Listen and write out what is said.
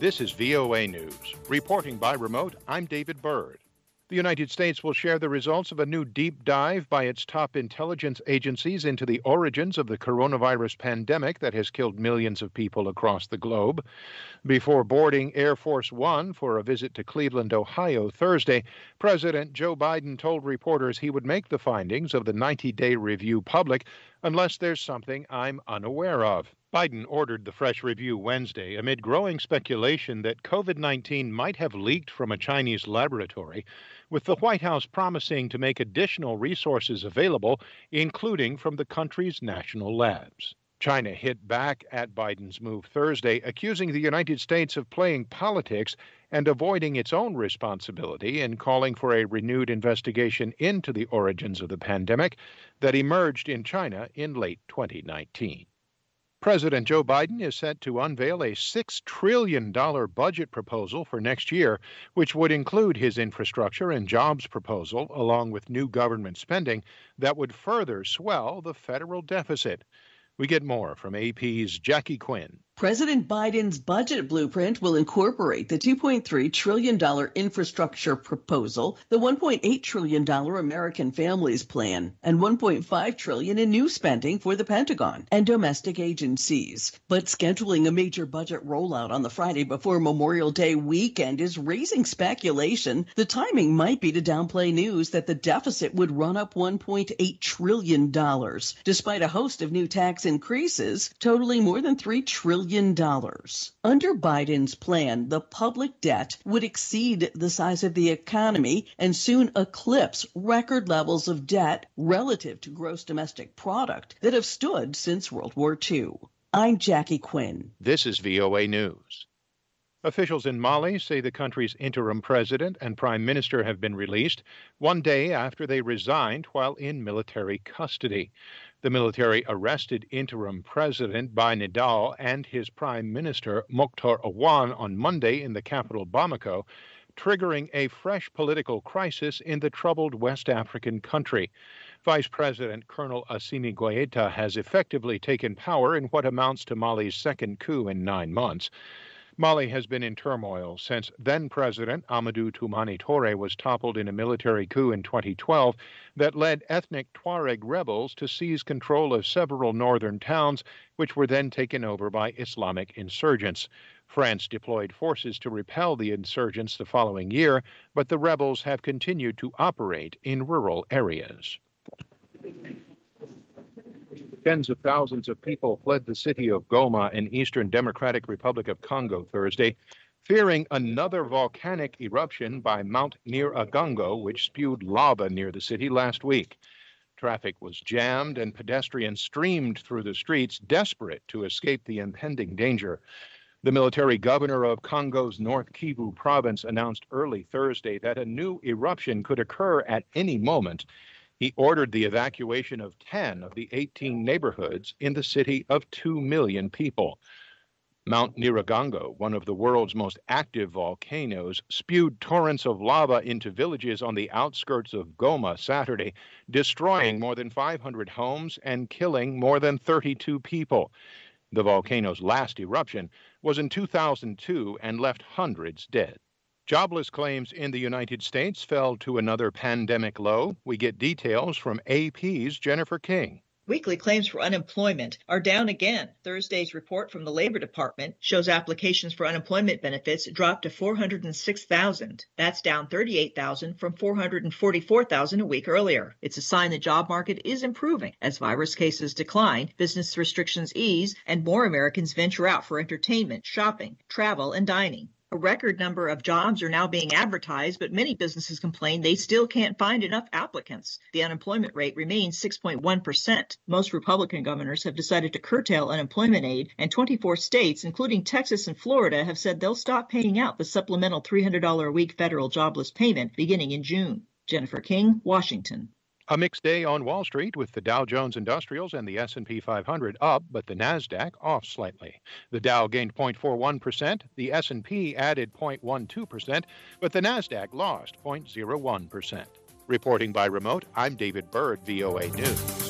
This is VOA News. Reporting by remote, I'm David Byrd. The United States will share the results of a new deep dive by its top intelligence agencies into the origins of the coronavirus pandemic that has killed millions of people across the globe. Before boarding Air Force One for a visit to Cleveland, Ohio, Thursday, President Joe Biden told reporters he would make the findings of the 90-day review public unless there's something I'm unaware of. Biden ordered the fresh review Wednesday amid growing speculation that COVID-19 might have leaked from a Chinese laboratory, with the White House promising to make additional resources available, including from the country's national labs. China hit back at Biden's move Thursday, accusing the United States of playing politics and avoiding its own responsibility in calling for a renewed investigation into the origins of the pandemic that emerged in China in late 2019. President Joe Biden is set to unveil a $6 trillion budget proposal for next year, which would include his infrastructure and jobs proposal, along with new government spending that would further swell the federal deficit. We get more from AP's Jackie Quinn. President Biden's budget blueprint will incorporate the $2.3 trillion infrastructure proposal, the $1.8 trillion American Families Plan, and $1.5 trillion in new spending for the Pentagon and domestic agencies. But scheduling a major budget rollout on the Friday before Memorial Day weekend is raising speculation. The timing might be to downplay news that the deficit would run up $1.8 trillion, despite a host of new tax increases totaling more than $3 trillion. Under Biden's plan, the public debt would exceed the size of the economy and soon eclipse record levels of debt relative to gross domestic product that have stood since World War II. I'm Jackie Quinn. This is VOA News. Officials in Mali say the country's interim president and prime minister have been released one day after they resigned while in military custody. The military arrested interim President Baynidal and his prime minister Mokhtar Awan on Monday in the capital Bamako, triggering a fresh political crisis in the troubled West African country. Vice President Colonel Assimi Goïta has effectively taken power in what amounts to Mali's second coup in 9 months. Mali has been in turmoil since then-President Amadou Toumani Touré was toppled in a military coup in 2012 that led ethnic Tuareg rebels to seize control of several northern towns, which were then taken over by Islamic insurgents. France deployed forces to repel the insurgents the following year, but the rebels have continued to operate in rural areas. Tens of thousands of people fled the city of Goma in Eastern Democratic Republic of Congo Thursday, fearing another volcanic eruption by Mount Nyiragongo, which spewed lava near the city last week. Traffic was jammed and pedestrians streamed through the streets, desperate to escape the impending danger. The military governor of Congo's North Kivu province announced early Thursday that a new eruption could occur at any moment. He ordered the evacuation of 10 of the 18 neighborhoods in the city of 2 million people. Mount Nyiragongo, one of the world's most active volcanoes, spewed torrents of lava into villages on the outskirts of Goma Saturday, destroying more than 500 homes and killing more than 32 people. The volcano's last eruption was in 2002 and left hundreds dead. Jobless claims in the United States fell to another pandemic low. We get details from AP's Jennifer King. Weekly claims for unemployment are down again. Thursday's report from the Labor Department shows applications for unemployment benefits dropped to 406,000. That's down 38,000 from 444,000 a week earlier. It's a sign the job market is improving as virus cases decline, business restrictions ease, and more Americans venture out for entertainment, shopping, travel, and dining. A record number of jobs are now being advertised, but many businesses complain they still can't find enough applicants. The unemployment rate remains 6.1%. Most Republican governors have decided to curtail unemployment aid, and 24 states, including Texas and Florida, have said they'll stop paying out the supplemental $300 a week federal jobless payment beginning in June. Jennifer King, Washington. A mixed day on Wall Street with the Dow Jones Industrials and the S&P 500 up, but the Nasdaq off slightly. The Dow gained 0.41%, the S&P added 0.12%, but the Nasdaq lost 0.01%. Reporting by remote, I'm David Byrd, VOA News.